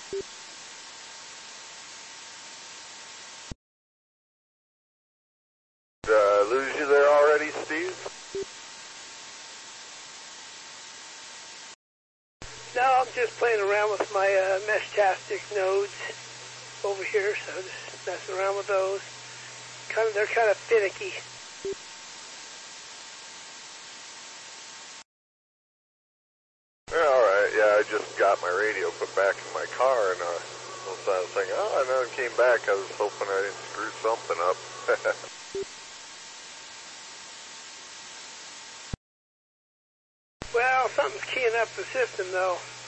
Did I lose you there already, Steve? No, I'm just playing around with my Meshtastic nodes over here, so just messing around with those. They're kind of finicky. Yeah, alright, yeah, I just got my radio put back in my car, and so I was thinking, oh, and then it came back. I was hoping I didn't screw something up. Well, something's keying up the system, though.